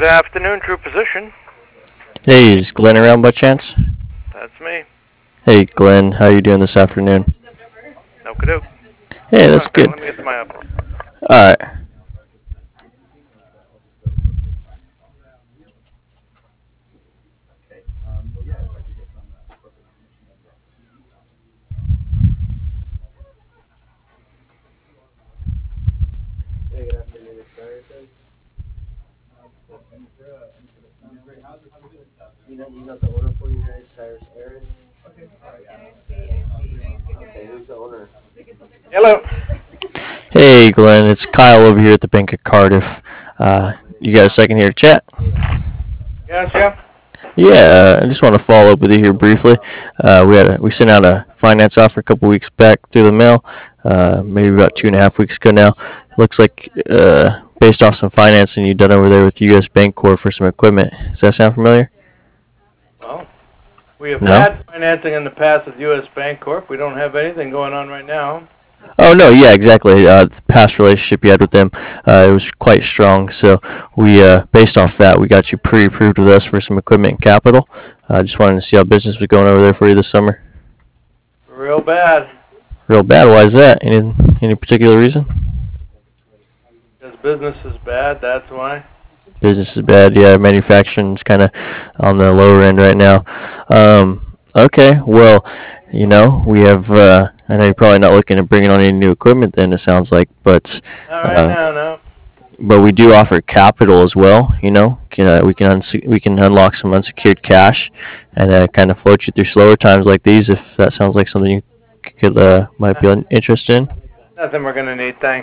afternoon, true position. Hey, is Glenn around by chance? That's me. Hey, Glenn, how you doing this afternoon? Okie doke. Hey, Hang on that's a second, good. let me get to my office. All right. Hello. Hey, Glenn, it's Kyle over here at the Bank of Cardiff. You got a second here to chat? Yes, yeah. Yeah, I just want to follow up with you here briefly. We sent out a finance offer a couple weeks back through the mail, maybe about 2.5 weeks ago now. Looks like based off some financing you done over there with U.S. Bancorp for some equipment. Does that sound familiar? Well, we have No? had financing in the past with U.S. Bancorp. We don't have anything going on right now. Oh no, yeah, exactly. The past relationship you had with them, it was quite strong. So we, based off that, we got you pre-approved with us for some equipment and capital. Just wanted to see how business was going over there for you this summer. Real bad. Real bad. Why is that? Any particular reason? Because business is bad, that's why. Business is bad. Yeah, manufacturing's kind of on the lower end right now. Okay, well, we have. I know you're probably not looking at bringing on any new equipment. Then it sounds like, but Not right uh, now, no. we do offer capital as well. We can unlock some unsecured cash, and kind of float you through slower times like these. If that sounds like something you could might be interested in. Nothing we're going to need, thanks.